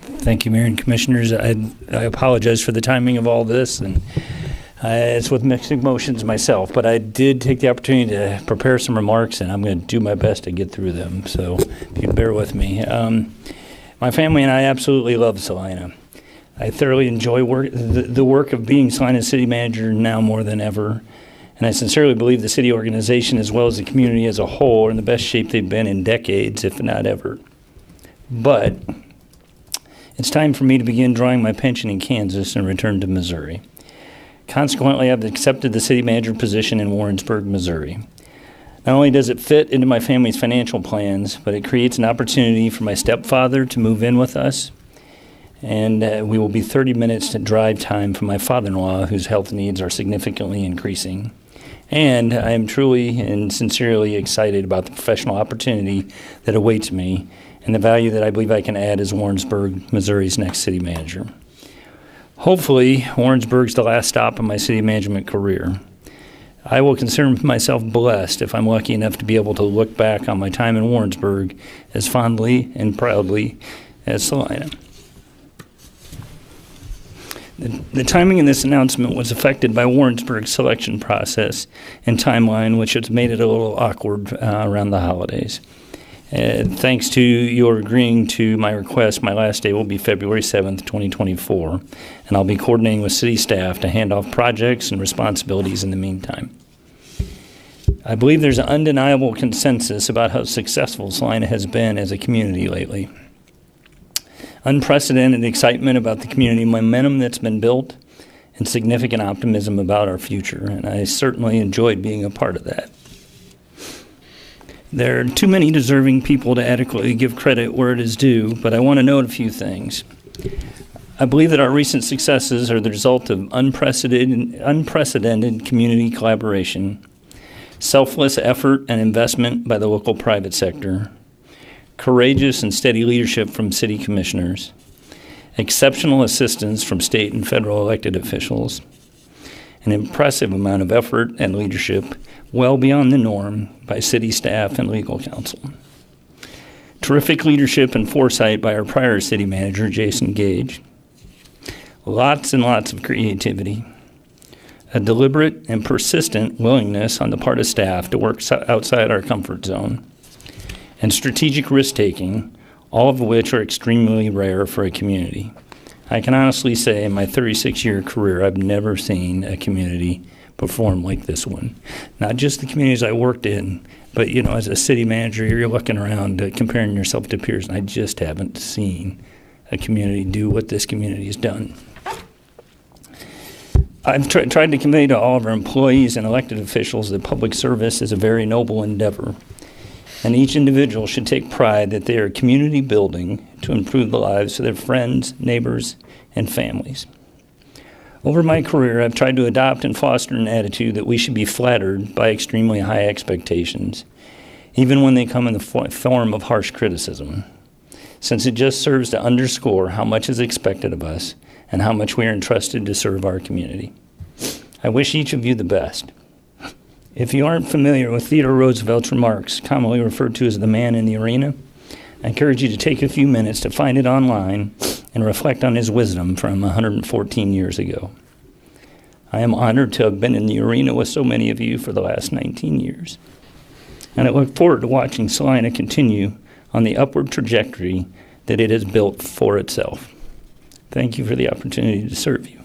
Thank you, Mayor and Commissioners. I apologize for the timing of all this, and it's with mixed emotions myself, but I did take the opportunity to prepare some remarks, and I'm going to do my best to get through them, so if you bear with me. My family and I absolutely love Salina. I thoroughly enjoy the work of being Salina City Manager now more than ever, and I sincerely believe the city organization as well as the community as a whole are in the best shape they've been in decades, if not ever. But it's time for me to begin drawing my pension in Kansas and return to Missouri. Consequently, I've accepted the city manager position in Warrensburg, Missouri. Not only does it fit into my family's financial plans, but it creates an opportunity for my stepfather to move in with us, and we will be 30 minutes to drive time from my father-in-law, whose health needs are significantly increasing. And I am truly and sincerely excited about the professional opportunity that awaits me and the value that I believe I can add as Warrensburg, Missouri's next city manager. Hopefully, Warrensburg's the last stop in my city management career. I will consider myself blessed if I'm lucky enough to be able to look back on my time in Warrensburg as fondly and proudly as Salina. The timing in this announcement was affected by Warrensburg's selection process and timeline, which has made it a little awkward around the holidays. Thanks to your agreeing to my request, my last day will be February 7th, 2024, and I'll be coordinating with city staff to hand off projects and responsibilities in the meantime. I believe there's an undeniable consensus about how successful Salina has been as a community lately. Unprecedented excitement about the community momentum that's been built, and significant optimism about our future, and I certainly enjoyed being a part of that. There are too many deserving people to adequately give credit where it is due, but I want to note a few things. I believe that our recent successes are the result of unprecedented community collaboration, selfless effort and investment by the local private sector, courageous and steady leadership from city commissioners, exceptional assistance from state and federal elected officials, an impressive amount of effort and leadership well beyond the norm by city staff and legal counsel. Terrific leadership and foresight by our prior city manager, Jason Gage. Lots and lots of creativity. A deliberate and persistent willingness on the part of staff to work outside our comfort zone. And strategic risk-taking, all of which are extremely rare for a community. I can honestly say in my 36-year career, I've never seen a community perform like this one. Not just the communities I worked in, but as a city manager, you're looking around, comparing yourself to peers, and I just haven't seen a community do what this community has done. I've tried to convey to all of our employees and elected officials that public service is a very noble endeavor, and each individual should take pride that they are community building to improve the lives of their friends, neighbors, and families. Over my career, I've tried to adopt and foster an attitude that we should be flattered by extremely high expectations, even when they come in the form of harsh criticism, since it just serves to underscore how much is expected of us and how much we are entrusted to serve our community. I wish each of you the best. If you aren't familiar with Theodore Roosevelt's remarks, commonly referred to as the man in the arena, I encourage you to take a few minutes to find it online and reflect on his wisdom from 114 years ago. I am honored to have been in the arena with so many of you for the last 19 years. And I look forward to watching Salina continue on the upward trajectory that it has built for itself. Thank you for the opportunity to serve you.